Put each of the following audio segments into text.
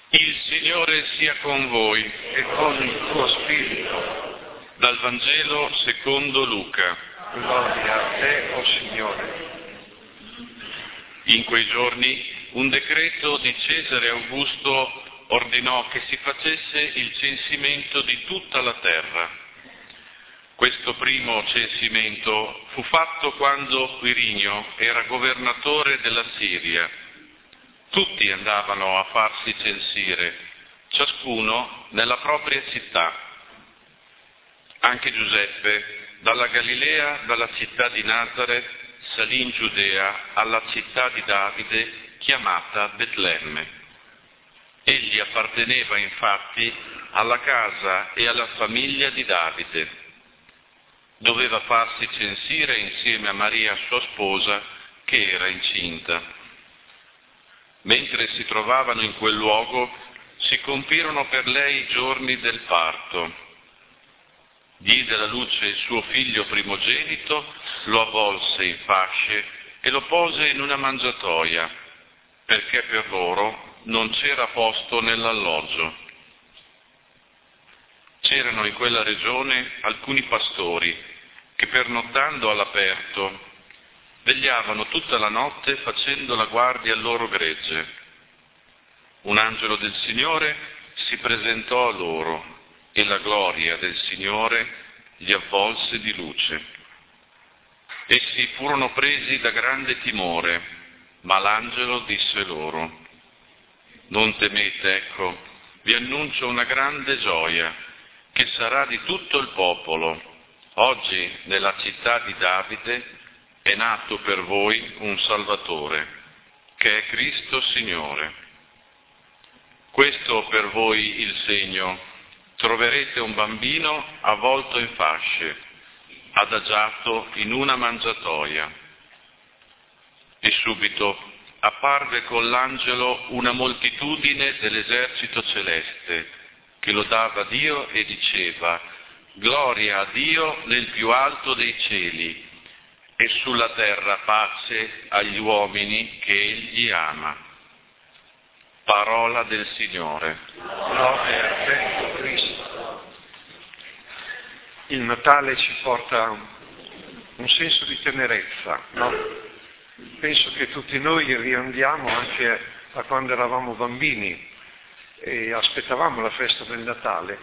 Il Signore sia con voi. E con il tuo spirito. Dal Vangelo secondo Luca. Gloria a te, o Signore. In quei giorni un decreto di Cesare Augusto ordinò che si facesse il censimento di tutta la terra. Questo primo censimento fu fatto quando Quirinio era governatore della Siria. Tutti andavano a farsi censire, ciascuno nella propria città. Anche Giuseppe, dalla Galilea, dalla città di Nazaret, salì in Giudea, alla città di Davide, chiamata Betlemme. Egli apparteneva infatti alla casa e alla famiglia di Davide. Doveva farsi censire insieme a Maria, sua sposa, che era incinta. Mentre si trovavano in quel luogo, si compirono per lei i giorni del parto. Diede alla luce il suo figlio primogenito, lo avvolse in fasce e lo pose in una mangiatoia, perché per loro non c'era posto nell'alloggio. C'erano in quella regione alcuni pastori che, pernottando all'aperto, vegliavano tutta la notte facendo la guardia al loro gregge. Un angelo del Signore si presentò a loro e la gloria del Signore li avvolse di luce. Essi furono presi da grande timore, ma l'angelo disse loro: «Non temete, ecco, vi annuncio una grande gioia, che sarà di tutto il popolo. Oggi, nella città di Davide, è nato per voi un Salvatore, che è Cristo Signore. Questo per voi il segno: troverete un bambino avvolto in fasce, adagiato in una mangiatoia». E subito apparve con l'angelo una moltitudine dell'esercito celeste, che lodava Dio e diceva: «Gloria a Dio nel più alto dei cieli, e sulla terra pace agli uomini che Egli ama». Parola del Signore. Gloria a te, Cristo. Il Natale ci porta un senso di tenerezza, no? Penso che tutti noi riandiamo anche a quando eravamo bambini e aspettavamo la festa del Natale.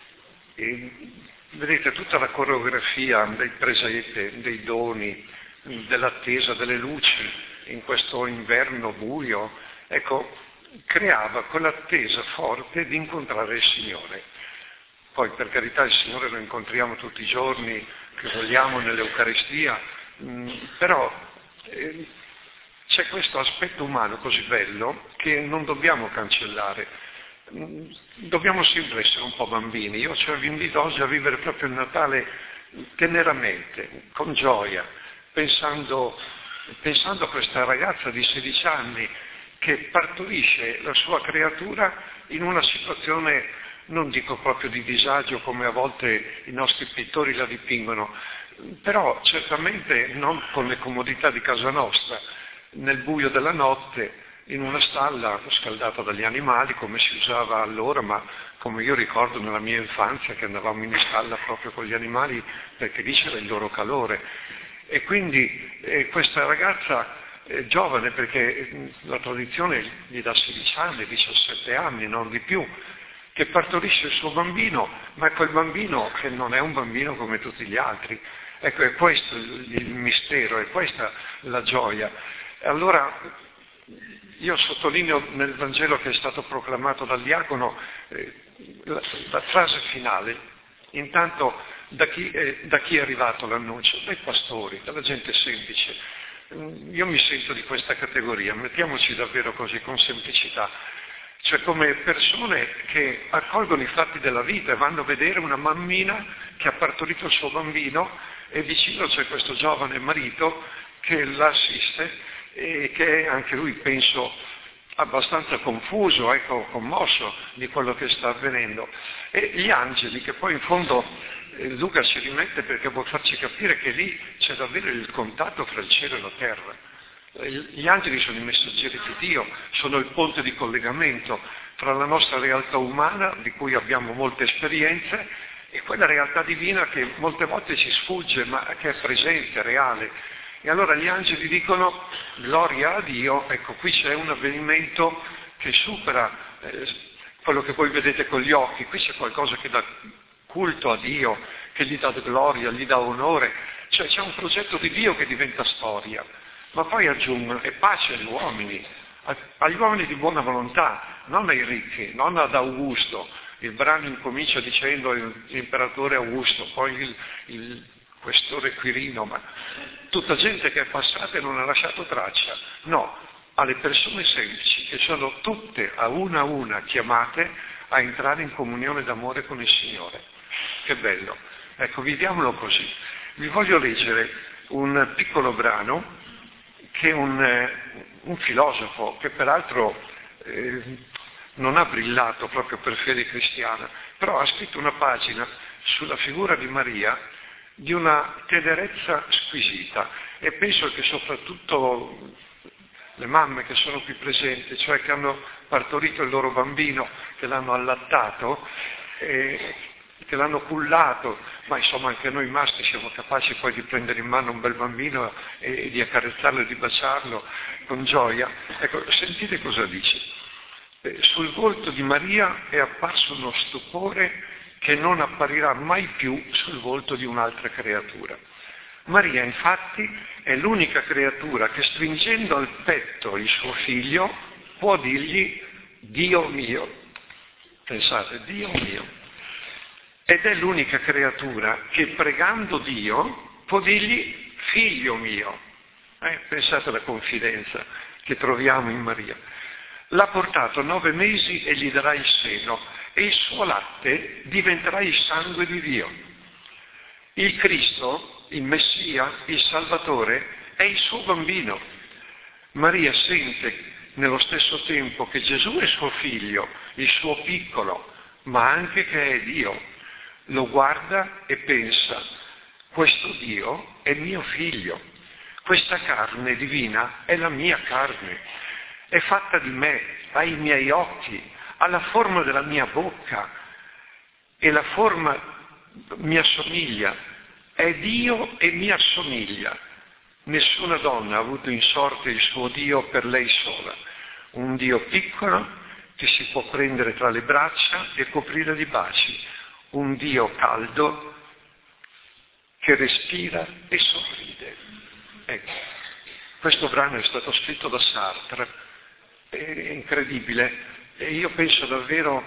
E vedete tutta la coreografia dei presepe, dei doni, dell'attesa delle luci in questo inverno buio, ecco, creava quell'attesa forte di incontrare il Signore. Poi, per carità, il Signore lo incontriamo tutti i giorni, che vogliamo nell'Eucaristia, però c'è questo aspetto umano così bello che non dobbiamo cancellare. Dobbiamo sempre essere un po' bambini. Io vi invito oggi a vivere proprio il Natale teneramente, con gioia, pensando a questa ragazza di 16 anni che partorisce la sua creatura in una situazione, non dico proprio di disagio come a volte i nostri pittori la dipingono, però certamente non con le comodità di casa nostra, nel buio della notte, in una stalla scaldata dagli animali, come si usava allora, ma come io ricordo nella mia infanzia che andavamo in stalla proprio con gli animali perché lì c'era il loro calore. E quindi questa ragazza giovane, perché la tradizione gli dà 16 anni, 17 anni, non di più, che partorisce il suo bambino, ma è quel bambino che non è un bambino come tutti gli altri. Ecco, è questo il mistero, è questa la gioia. E allora io sottolineo nel Vangelo che è stato proclamato dal diacono la frase finale. Intanto da chi è arrivato l'annuncio? Dai pastori, dalla gente semplice. Io mi sento di questa categoria, mettiamoci davvero così, con semplicità, cioè come persone che accolgono i fatti della vita e vanno a vedere una mammina che ha partorito il suo bambino e vicino c'è questo giovane marito che l'assiste e che è anche lui, penso, abbastanza confuso, commosso di quello che sta avvenendo. E gli angeli, che poi in fondo Luca ci rimette perché vuol farci capire che lì c'è davvero il contatto fra il cielo e la terra. Gli angeli sono i messaggeri di Dio, sono il ponte di collegamento fra la nostra realtà umana, di cui abbiamo molte esperienze, e quella realtà divina che molte volte ci sfugge, ma che è presente, reale. E allora gli angeli dicono, gloria a Dio, ecco, qui c'è un avvenimento che supera quello che voi vedete con gli occhi, qui c'è qualcosa che dà culto a Dio, che gli dà gloria, gli dà onore, cioè c'è un progetto di Dio che diventa storia. Ma poi aggiungono, e pace agli uomini di buona volontà, non ai ricchi, non ad Augusto. Il brano incomincia dicendo l'imperatore Augusto, poi il questore Quirino, ma tutta gente che è passata e non ha lasciato traccia. No, alle persone semplici, che sono tutte a una chiamate a entrare in comunione d'amore con il Signore. Che bello. Ecco, viviamolo così. Vi voglio leggere un piccolo brano che un filosofo, che peraltro non ha brillato proprio per fede cristiana, però ha scritto una pagina sulla figura di Maria di una tenerezza squisita, e penso che soprattutto le mamme che sono qui presenti, cioè che hanno partorito il loro bambino, che l'hanno allattato, che l'hanno cullato, ma insomma anche noi maschi siamo capaci poi di prendere in mano un bel bambino e di accarezzarlo e di baciarlo con gioia. Ecco, sentite cosa dice. Sul volto di Maria è apparso uno stupore che non apparirà mai più sul volto di un'altra creatura. Maria, infatti, è l'unica creatura che, stringendo al petto il suo figlio, può dirgli Dio mio. Pensate, Dio mio. Ed è l'unica creatura che, pregando Dio, può dirgli figlio mio. Pensate alla confidenza che troviamo in Maria. L'ha portato 9 mesi e gli darà il seno, e il suo latte diventerà il sangue di Dio. Il Cristo, il Messia, il Salvatore, è il suo bambino. Maria sente nello stesso tempo che Gesù è suo figlio, il suo piccolo, ma anche che è Dio. Lo guarda e pensa, questo Dio è mio figlio, questa carne divina è la mia carne, è fatta di me, ha i miei occhi, ha la forma della mia bocca e la forma mi assomiglia, è Dio e mi assomiglia. Nessuna donna ha avuto in sorte il suo Dio per lei sola, un Dio piccolo che si può prendere tra le braccia e coprire di baci, un Dio caldo che respira e sorride. Ecco, questo brano è stato scritto da Sartre, è incredibile, e io penso davvero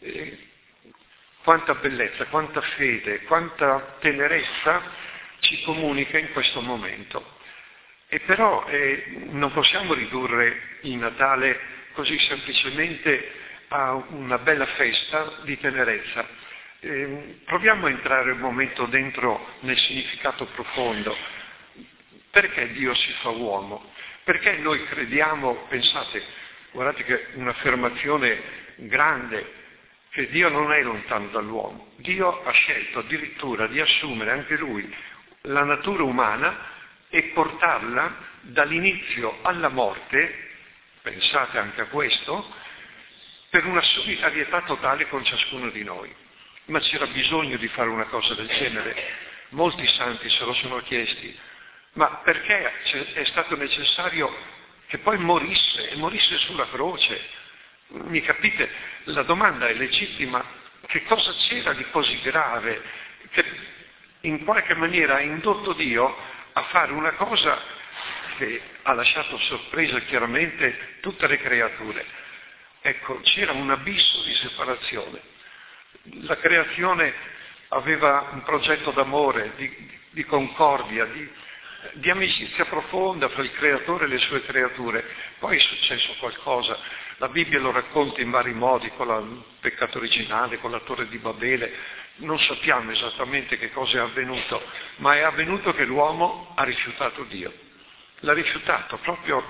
quanta bellezza, quanta fede, quanta tenerezza ci comunica in questo momento. E però non possiamo ridurre il Natale così semplicemente a una bella festa di tenerezza. Proviamo a entrare un momento dentro nel significato profondo. Perché Dio si fa uomo? Perché noi crediamo, pensate, guardate che un'affermazione grande, che Dio non è lontano dall'uomo. Dio ha scelto addirittura di assumere anche Lui la natura umana e portarla dall'inizio alla morte, pensate anche a questo, per una solidarietà totale con ciascuno di noi. Ma c'era bisogno di fare una cosa del genere. Molti santi se lo sono chiesti. Ma perché è stato necessario che poi morisse sulla croce? Mi capite? La domanda è legittima. Che cosa c'era di così grave che in qualche maniera ha indotto Dio a fare una cosa che ha lasciato sorpresa chiaramente tutte le creature? Ecco, c'era un abisso di separazione. La creazione aveva un progetto d'amore, di concordia, di amicizia profonda fra il creatore e le sue creature. Poi è successo qualcosa, la Bibbia lo racconta in vari modi, con il peccato originale, con la torre di Babele, non sappiamo esattamente che cosa è avvenuto, ma è avvenuto che l'uomo ha rifiutato Dio, l'ha rifiutato proprio,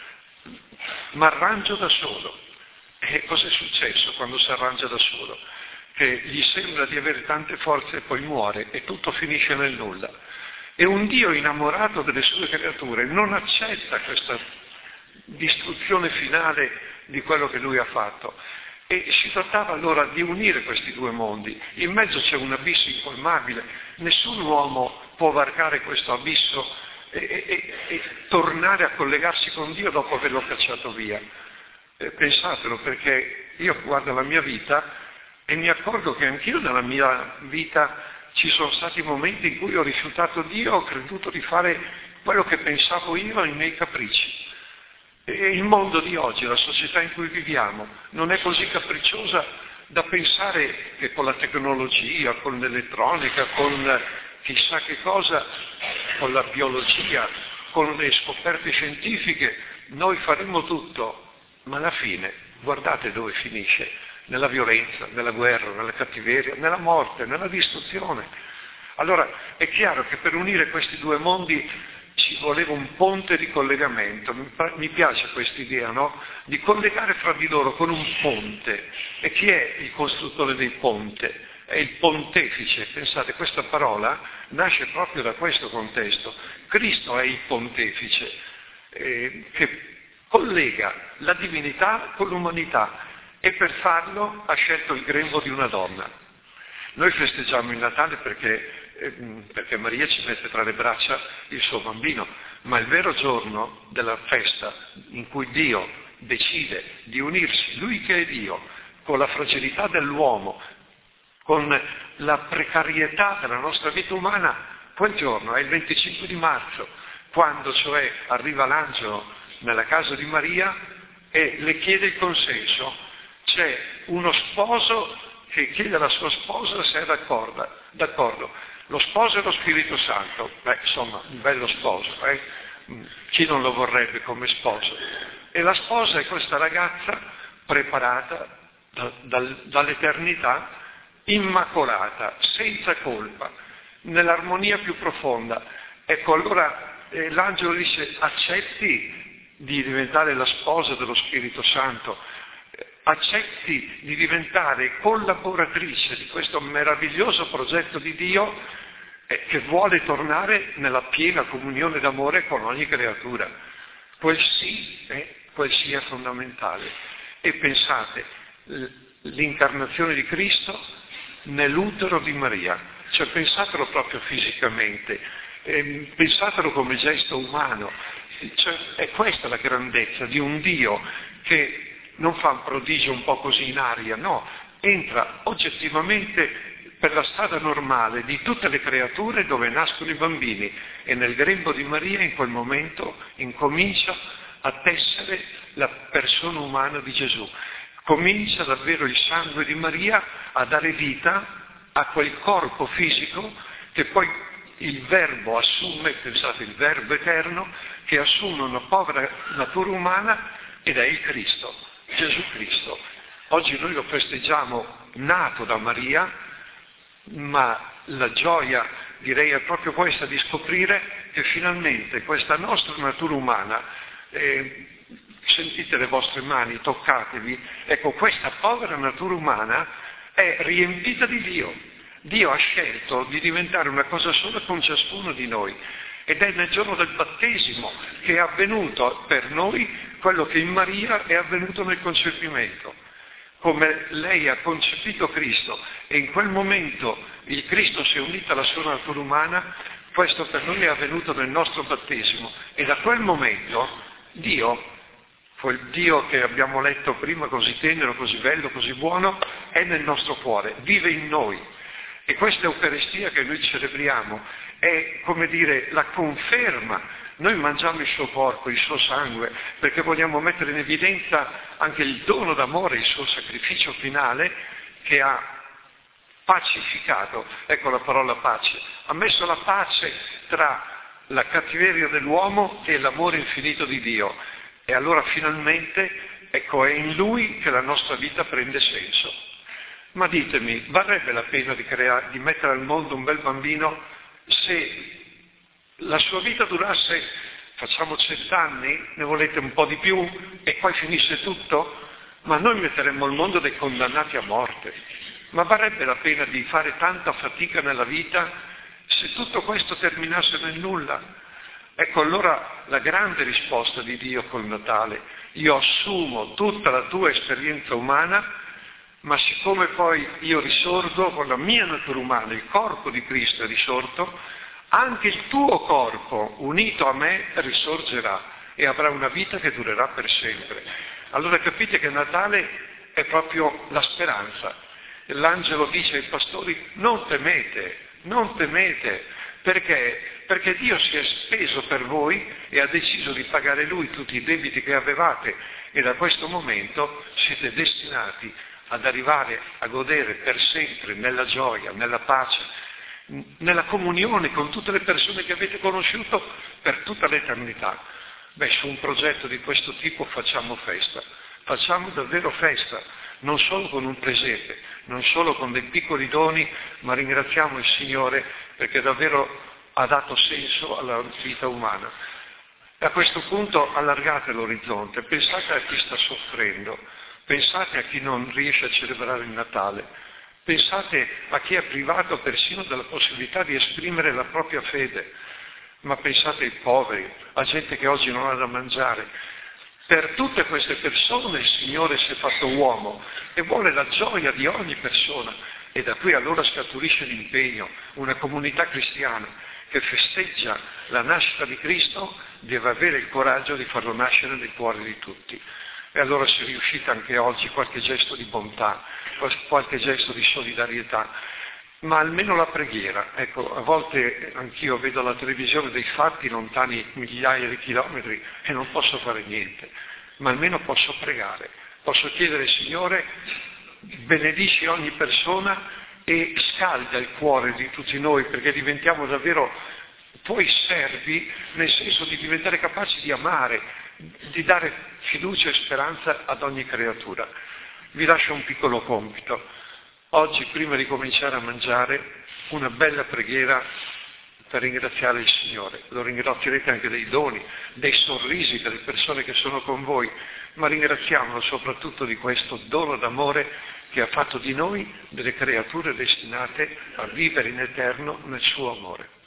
ma arrangio da solo. E cosa è successo quando si arrangia da solo? Che gli sembra di avere tante forze e poi muore e tutto finisce nel nulla. E un Dio innamorato delle sue creature non accetta questa distruzione finale di quello che Lui ha fatto. E si trattava allora di unire questi due mondi. In mezzo c'è un abisso incolmabile, nessun uomo può varcare questo abisso e tornare a collegarsi con Dio dopo averlo cacciato via. Pensatelo, perché io guardo la mia vita e mi accorgo che anch'io nella mia vita ci sono stati momenti in cui ho rifiutato Dio, ho creduto di fare quello che pensavo io, i miei capricci. E il mondo di oggi, la società in cui viviamo, non è così capricciosa da pensare che con la tecnologia, con l'elettronica, con chissà che cosa, con la biologia, con le scoperte scientifiche, noi faremo tutto, ma alla fine guardate dove finisce: nella violenza, nella guerra, nella cattiveria, nella morte, nella distruzione. Allora è chiaro che per unire questi due mondi ci voleva un ponte di collegamento. Mi piace questa idea, no? Di collegare fra di loro con un ponte. E chi è il costruttore del ponte? È il pontefice. Pensate, questa parola nasce proprio da questo contesto. Cristo è il pontefice che collega la divinità con l'umanità, e per farlo ha scelto il grembo di una donna. Noi festeggiamo il Natale perché Maria ci mette tra le braccia il suo bambino, ma il vero giorno della festa in cui Dio decide di unirsi, Lui che è Dio, con la fragilità dell'uomo, con la precarietà della nostra vita umana, quel giorno è il 25 di marzo, quando cioè arriva l'angelo nella casa di Maria e le chiede il consenso. C'è uno sposo che chiede alla sua sposa se è d'accordo. Lo sposo è lo Spirito Santo, insomma, un bello sposo, chi non lo vorrebbe come sposo? E la sposa è questa ragazza preparata dall'eternità, immacolata, senza colpa, nell'armonia più profonda. Ecco, allora l'angelo dice: accetti di diventare la sposa dello Spirito Santo, accetti di diventare collaboratrice di questo meraviglioso progetto di Dio che vuole tornare nella piena comunione d'amore con ogni creatura. Quel sì è fondamentale. E pensate, l'incarnazione di Cristo nell'utero di Maria, cioè pensatelo proprio fisicamente, pensatelo come gesto umano, cioè, è questa la grandezza di un Dio che non fa un prodigio un po' così in aria, no, entra oggettivamente per la strada normale di tutte le creature dove nascono i bambini, e nel grembo di Maria in quel momento incomincia a tessere la persona umana di Gesù. Comincia davvero il sangue di Maria a dare vita a quel corpo fisico che poi il Verbo assume, pensate, il Verbo eterno, che assume una povera natura umana ed è il Cristo, Gesù Cristo. Oggi noi lo festeggiamo nato da Maria, ma la gioia, direi, è proprio questa, di scoprire che finalmente questa nostra natura umana, sentite le vostre mani, toccatevi, ecco, questa povera natura umana è riempita di Dio. Dio ha scelto di diventare una cosa sola con ciascuno di noi, ed è nel giorno del battesimo che è avvenuto per noi quello che in Maria è avvenuto nel concepimento. Come lei ha concepito Cristo e in quel momento il Cristo si è unito alla sua natura umana, questo per noi è avvenuto nel nostro battesimo, e da quel momento Dio, quel Dio che abbiamo letto prima, così tenero, così bello, così buono, è nel nostro cuore, vive in noi. E questa Eucaristia che noi celebriamo è, come dire, la conferma. Noi mangiamo il suo corpo, il suo sangue, perché vogliamo mettere in evidenza anche il dono d'amore, il suo sacrificio finale che ha pacificato, ecco la parola pace, ha messo la pace tra la cattiveria dell'uomo e l'amore infinito di Dio. E allora finalmente, ecco, è in Lui che la nostra vita prende senso. Ma ditemi, varrebbe la pena di mettere al mondo un bel bambino se la sua vita durasse, facciamo 100 anni, ne volete un po' di più, e poi finisse tutto? Ma noi metteremmo al mondo dei condannati a morte. Ma varrebbe la pena di fare tanta fatica nella vita se tutto questo terminasse nel nulla? Ecco allora la grande risposta di Dio col Natale: io assumo tutta la tua esperienza umana ma siccome poi io risorgo con la mia natura umana, il corpo di Cristo è risorto, anche il tuo corpo unito a me risorgerà e avrà una vita che durerà per sempre. Allora capite che Natale è proprio la speranza. L'angelo dice ai pastori: non temete, perché Dio si è speso per voi e ha deciso di pagare Lui tutti i debiti che avevate, e da questo momento siete destinati ad arrivare a godere per sempre nella gioia, nella pace, nella comunione con tutte le persone che avete conosciuto per tutta l'eternità. Su un progetto di questo tipo facciamo festa, facciamo davvero festa, non solo con un presepe, non solo con dei piccoli doni, ma ringraziamo il Signore perché davvero ha dato senso alla vita umana. E a questo punto allargate l'orizzonte, pensate a chi sta soffrendo, pensate a chi non riesce a celebrare il Natale, pensate a chi è privato persino della possibilità di esprimere la propria fede, ma pensate ai poveri, a gente che oggi non ha da mangiare. Per tutte queste persone il Signore si è fatto uomo e vuole la gioia di ogni persona, e da qui allora scaturisce l'impegno. Una comunità cristiana che festeggia la nascita di Cristo deve avere il coraggio di farlo nascere nei cuori di tutti. E allora se riuscite anche oggi qualche gesto di bontà, qualche gesto di solidarietà, ma almeno la preghiera. Ecco, a volte anch'io vedo la televisione dei fatti lontani migliaia di chilometri e non posso fare niente, ma almeno posso pregare, posso chiedere: Signore, benedici ogni persona e scalda il cuore di tutti noi, perché diventiamo davvero tuoi servi, nel senso di diventare capaci di amare, di dare fiducia e speranza ad ogni creatura. Vi lascio un piccolo compito. Oggi, prima di cominciare a mangiare, una bella preghiera per ringraziare il Signore. Lo ringrazierete anche dei doni, dei sorrisi delle persone che sono con voi, ma ringraziamolo soprattutto di questo dono d'amore che ha fatto di noi delle creature destinate a vivere in eterno nel suo amore.